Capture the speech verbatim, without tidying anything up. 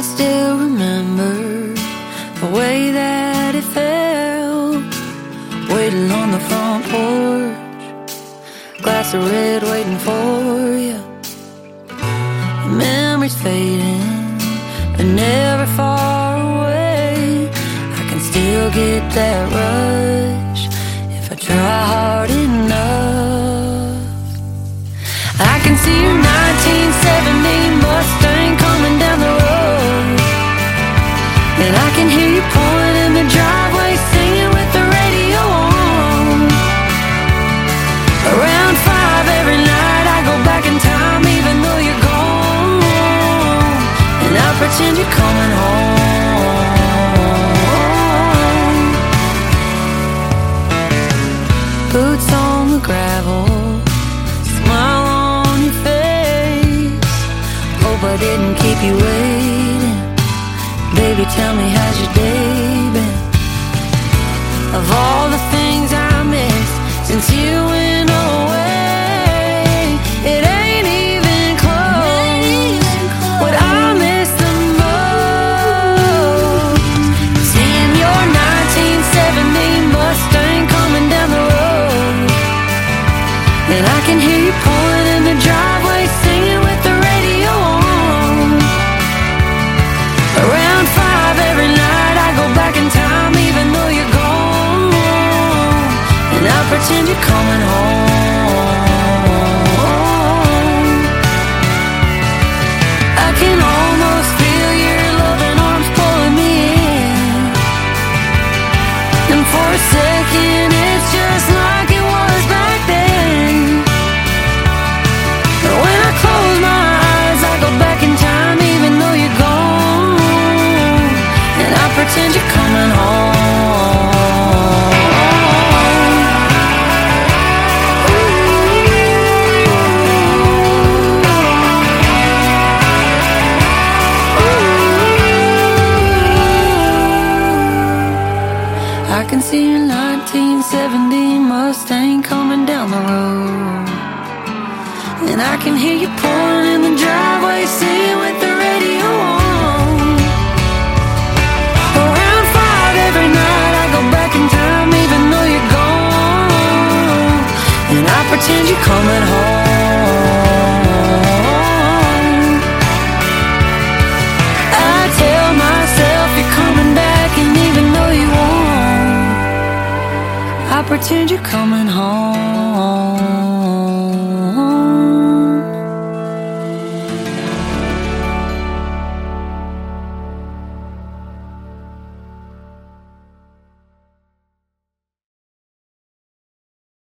still remember the way that it felt, waiting on the front porch, glass of red waiting for you. Memories fading, but never far away. I can still get that rush if I try hard enough. I can see your nineteen seventy Mustang coming down the road, and I can hear you pulling in the driveway, singing with the radio on. Around five every night I go back in time, even though you're gone, and I pretend you're coming home. Boots on the gravel, smile on your face. Hope I didn't keep you waiting. Baby, tell me, how's your day been? Of all the things I missed since you went away, it ain't even close. What I miss the most, seeing your nineteen seventy Mustang coming down the road, and I can hear you pulling in the driveway, singing with the radio on. Around five every night I go back in time, even though you're gone, and I pretend you're coming home. I can almost feel your loving arms pulling me in, and for a second it's just like it was back then. But when I close my eyes I go back in time, even though you're gone, and I pretend you're coming home. I can see your nineteen seventy Mustang coming down the road, and I can hear you pulling in the driveway, singing with the radio on. Around five every night I go back in time, even though you're gone, and I pretend you're coming home. I tell myself you're coming back, and even though you won't, I pretend you're coming home.